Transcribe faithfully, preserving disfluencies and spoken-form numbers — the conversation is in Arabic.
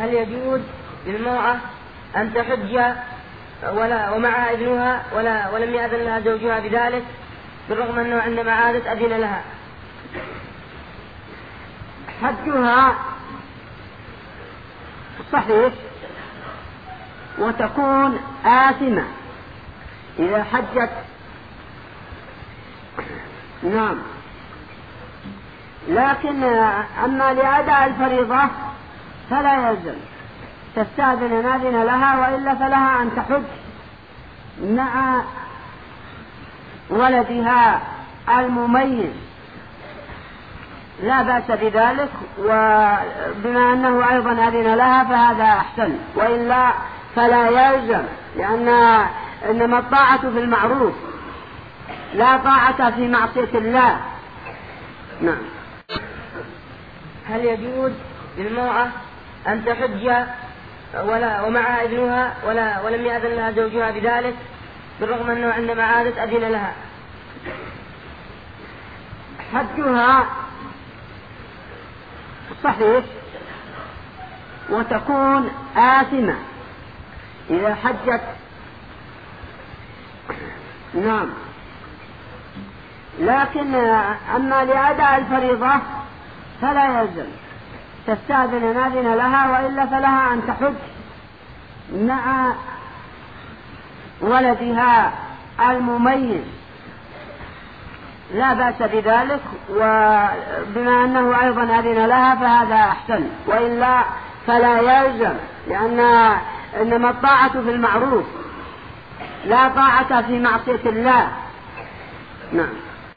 هل يجوز للمرأة أن تحج ولا ومعها ابنها ولا ولم يأذن لها زوجها بذلك بالرغم أنه عندما عادت أذن لها؟ حجها صحيح وتكون آثمة إذا حجت. نعم، لكن أما لأداء الفريضة فلا يلزم، تستأذن ناذن لها، وإلا فلها أن تحج مع ولدها المميز لا بأس بذلك، وبما أنه أيضا أذن لها فهذا أحسن، وإلا فلا يلزم، لأن إنما الطاعة في المعروف لا طاعة في معصية الله. نعم. هل يجوز للمرأة أن تحج ولا ومعها ابنها ولا ولم يأذن لها زوجها بذلك بالرغم أنه عندما عادت أذن لها؟ حجها صحيح وتكون آثمة إذا حجت. نعم، لكن أما لأداء الفريضة فلا يلزم، تستأذن ناذن لها، وإلا فلها أن تحج مع ولدها المميز لا بأس بذلك، وبما أنه أيضا أذن لها فهذا أحسن، وإلا فلا يلزم، لأن إنما الطاعة في المعروف لا طاعة في معصية الله. نعم.